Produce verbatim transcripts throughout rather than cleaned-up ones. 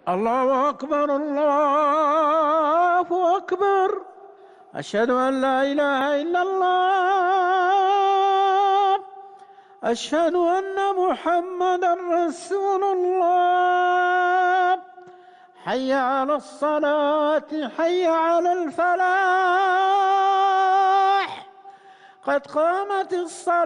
الله أكبر الله أكبر. أشهد أن لا إله إلا الله. أشهد أن محمدا رسول الله. حي على الصلاة، حي على الفلاح. قد قامت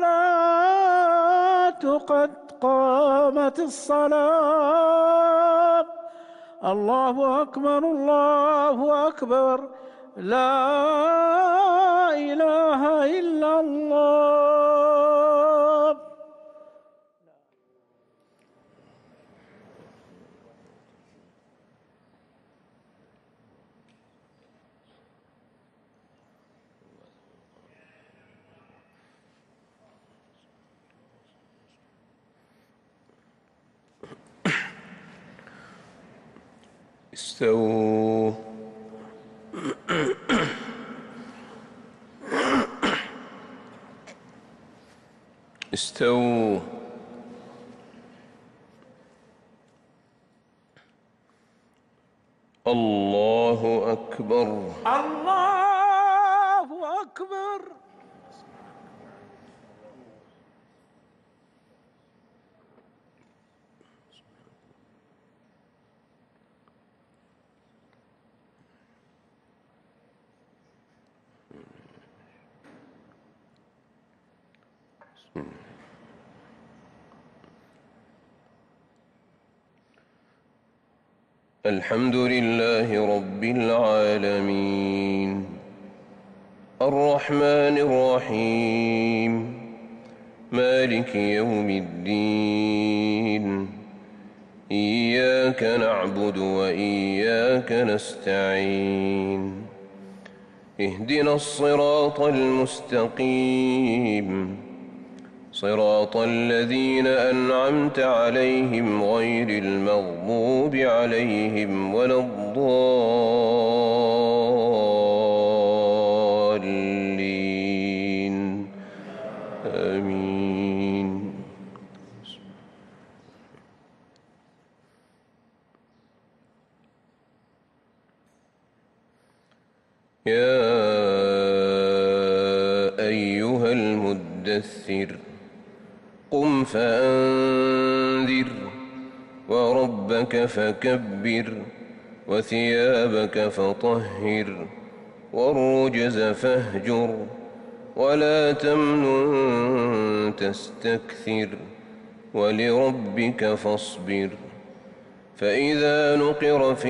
الصلاة، قد قامت الصلاة. الله أكبر الله أكبر. لا إله إلا الله. استووا. استووا. الله أكبر. الله أكبر. الحمد لله رب العالمين، الرحمن الرحيم، مالك يوم الدين. إياك نعبد وإياك نستعين. اهدنا الصراط المستقيم، صراط الذين أنعمت عليهم غير المغضوب عليهم ولا الضالين. آمين. يا أيها المدثر قم فأنذر وربك فكبر وثيابك فطهر والرجز فاهجر ولا تمنن تستكثر ولربك فاصبر. فإذا نقر في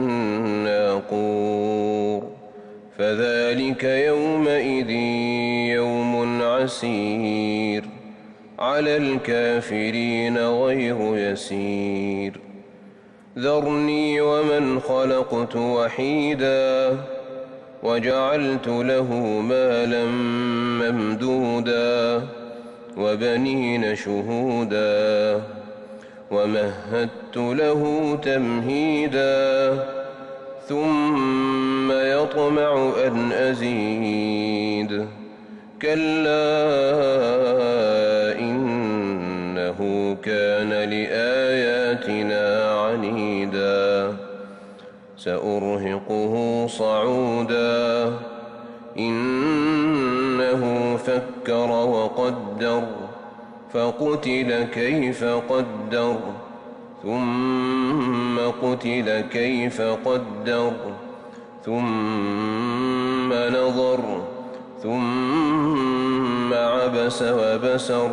الناقور فذلك يومئذ يوم عسير على الكافرين غير يسير. ذرني ومن خلقت وحيدا وجعلت له مالا ممدودا وبنين شهودا ومهدت له تمهيدا ثم يطمع أن أزيد. كلا إنه كان لآياتنا عنيدا. سأرهقه صعودا. إنه فكر وقدر فقتل كيف قدر ثم قتل كيف قدر ثم نظر ثم عبس وبسر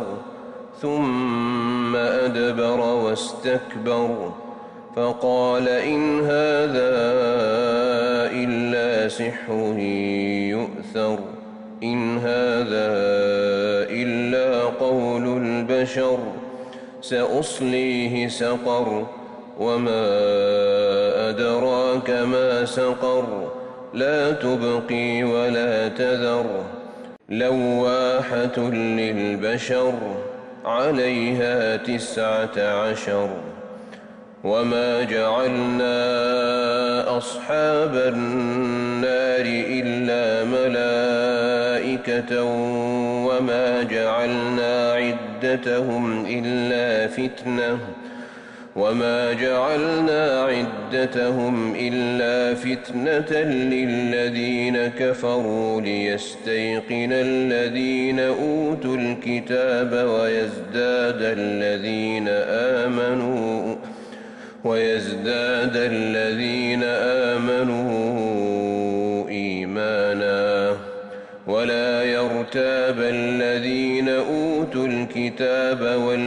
ثم أدبر واستكبر فقال إن هذا إلا سحر يؤثر. إن هذا إلا قول البشر. سأصليه سقر وما أدراك ما سقر. لا تبقي ولا تذر. لواحة للبشر عليها تسعة عشر. وما جعلنا أصحاب النار إلا ملائكة وما جعلنا عدتهم إلا فتنة وما جعلنا عدتهم إلا فتنة للذين كفروا ليستيقن الذين أوتوا الكتاب ويزداد الذين آمنوا ويزداد الذين آمنوا إيمانا ولا يرتاب الذين أوتوا الكتاب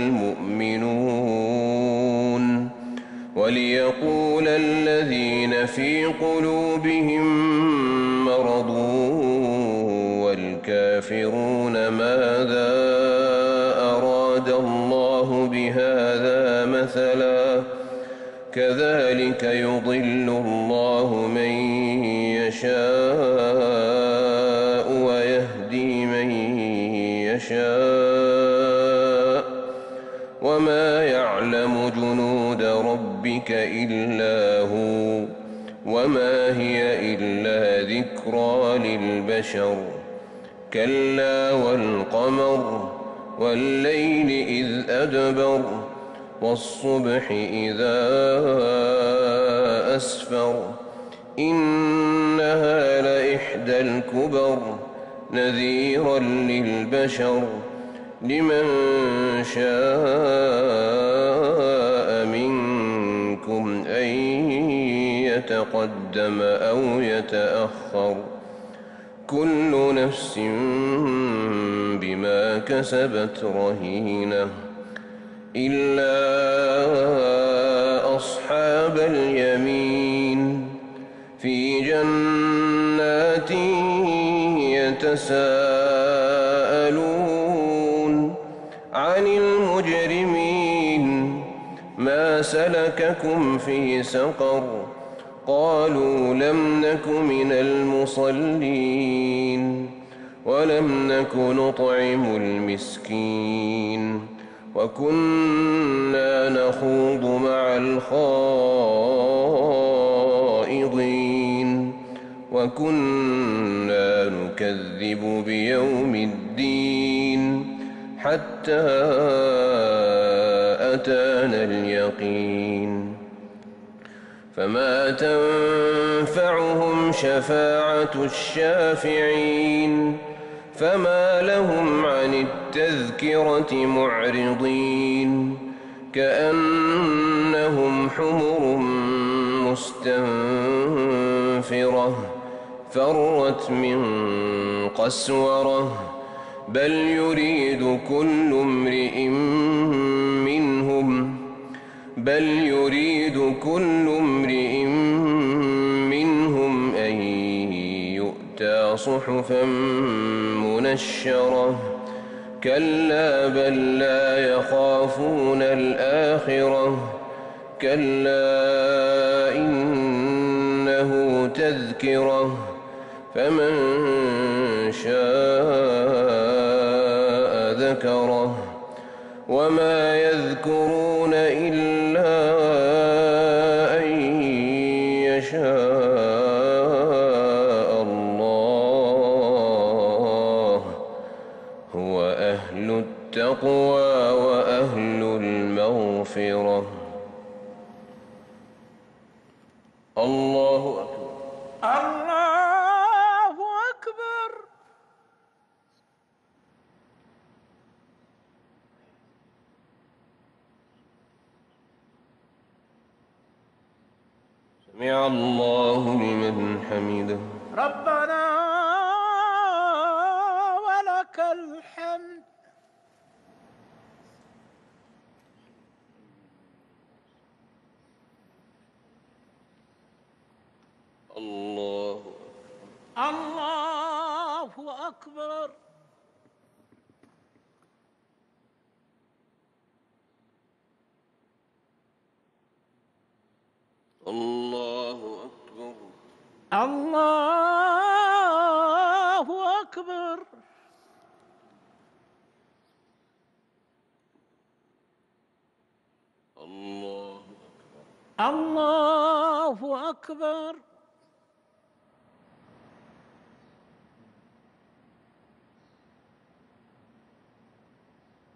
والمؤمنون وليقول الذين في قلوبهم مرض والكافرون ماذا أراد الله بهذا مثلا كذلك يضل الله من يشاء ويهدي من يشاء وما يعلم جنود ربك إلا هو وما هي إلا ذكرى للبشر كلا والقمر والليل إذ أدبر والصبح إذا أسفر إنها لإحدى الكبر نذيرا للبشر لمن شاء منكم أن يتقدم أو يتأخر كل نفس بما كسبت رهينة إلا أصحاب اليمين في جنات يتساءلون عن المجرمين ما سلككم في سقر قالوا لم نك من المصلين ولم نك نطعم المسكين وكنا نخوض مع الخائضين وكنا نكذب بيوم الدين حتى أتانا اليقين فما تنفعهم شفاعة الشافعين فما لهم عن التذكرة معرضين كأنهم حمر مستنفرة فرت من قسورة بل يريد كل امرئ منهم بل يريد كل امرئ منهم أن يؤتى صحفا منشرة كلا بل لا يخافون الآخرة كلا إنه تذكرة فمن شاء ذكره وما يذكرون إلا أن يشاء الله هو أهل التقوى وأهل المغفرة الله أكبر الله أكبر. سمع الله لمن حمده ربنا ولك الحمد. الله الله أكبر. الله أكبر الله أكبر. الله الله أكبر.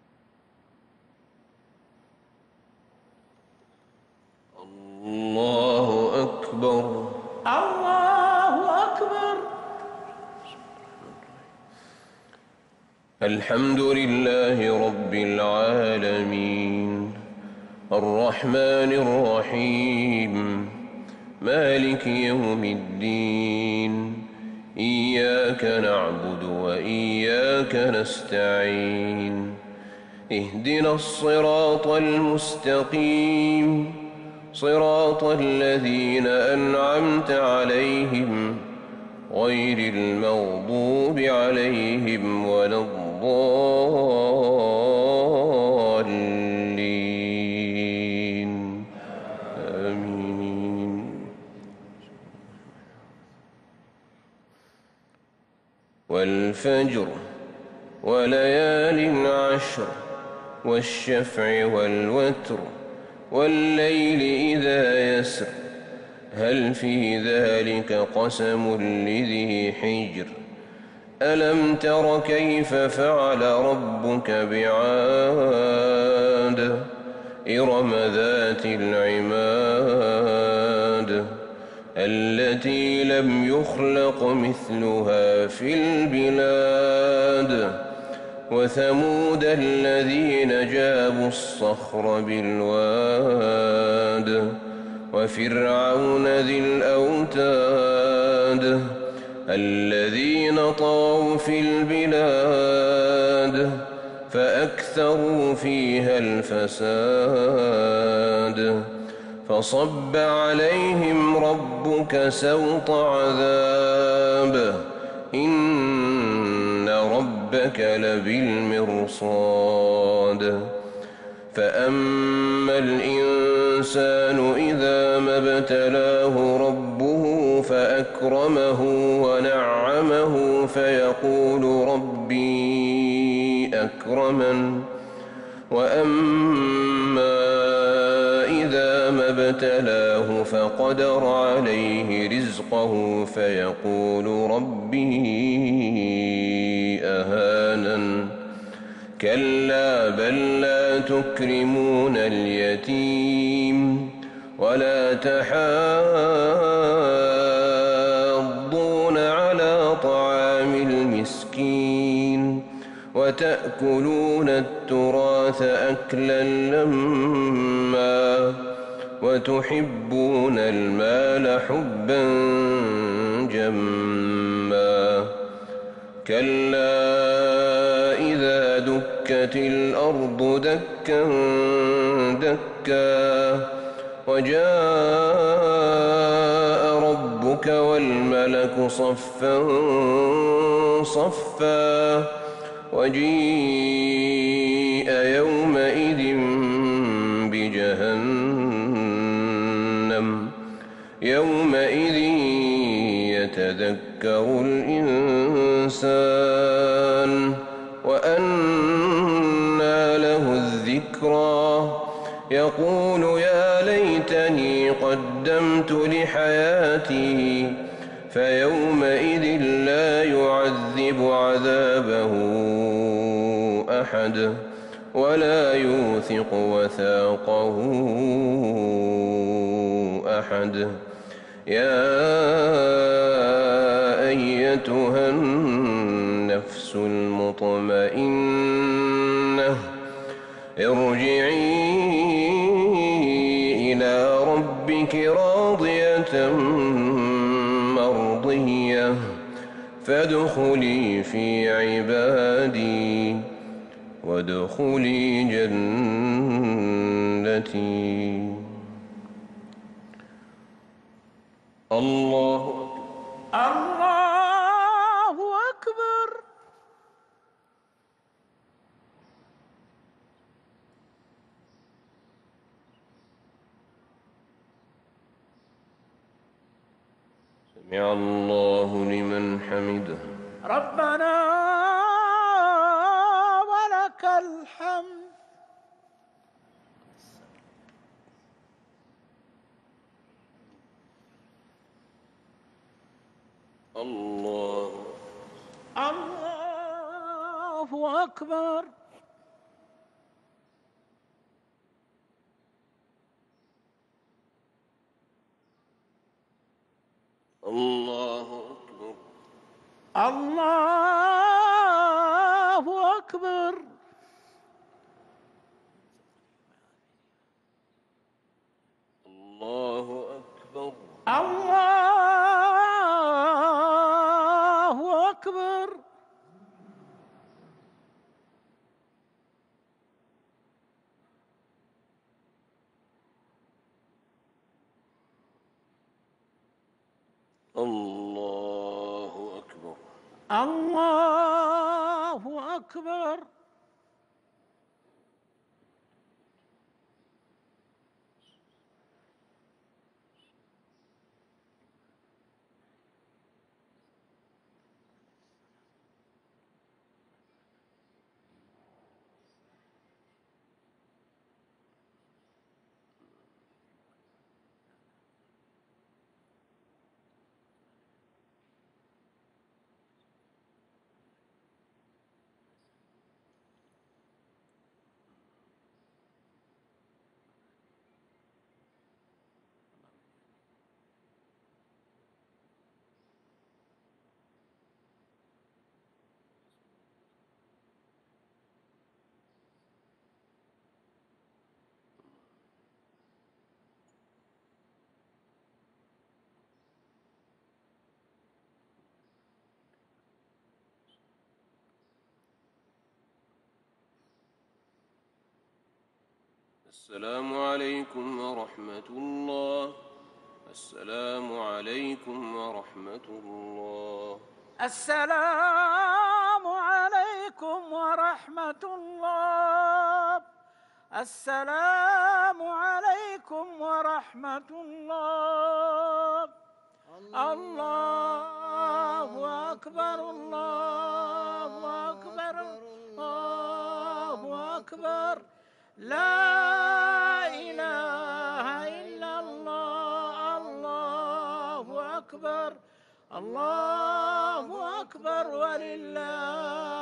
الله أكبر. الله أكبر. الحمد لله رب العالمين الرحمن الرحيم مالك يوم الدين إياك نعبد وإياك نستعين اهدنا الصراط المستقيم صراط الذين أنعمت عليهم غير المغضوب عليهم ولا الضالين آمين. والفجر وليال عشر والشفع والوتر والليل إذا يسر هل في ذلك قسم لذي حجر ألم تر كيف فعل ربك بعاد إرم ذات العماد التي لم يخلق مثلها في البلاد وثمود الذين جابوا الصخر بالواد وفرعون ذي الأوتاد الذين طغوا في البلاد فأكثروا فيها الفساد فصب عليهم ربك سوط عذاب إن ربك لبالمرصاد فأما الإنسان إذا ما ابتلاه ربه فأكرمه ونعمه فيقول ربي أكرمن وأما إذا ما ابتلاه فقدر عليه رزقه فيقول ربي أهانن كلا بل لا تكرمون اليتيم ولا تحاضون على طعام المسكين وتأكلون التراث أكلا لما وتحبون المال حبا جما كلا إذا دكت الأرض دكا دكا وجاء ربك والملك صفا صفا وجيء يومئذ بجهنم يومئذ يتذكر الإنسان وأنى له الذكرى يقول يا ليتني قدمت لحياتي فيومئذ لا يعذب عذابه أحد ولا يوثق وثاقه أحد يا أيتها النفس المطمئنة ارجعي إلى ربك راضية مرضية فادخلي في عبادي وادخلي جنتي. الله الله أكبر. سمع الله لمن حمده. ربنا ولك الحمد. الله الله أكبر. الله أكبر. الله أكبر. الله أكبر. الله أكبر. الله أكبر. السلام عليكم ورحمة الله. السلام عليكم ورحمة الله. السلام عليكم ورحمة الله. السلام عليكم ورحمة الله. الله أكبر. الله أكبر. الله أكبر. لا إله إلا الله. الله أكبر. الله أكبر ولله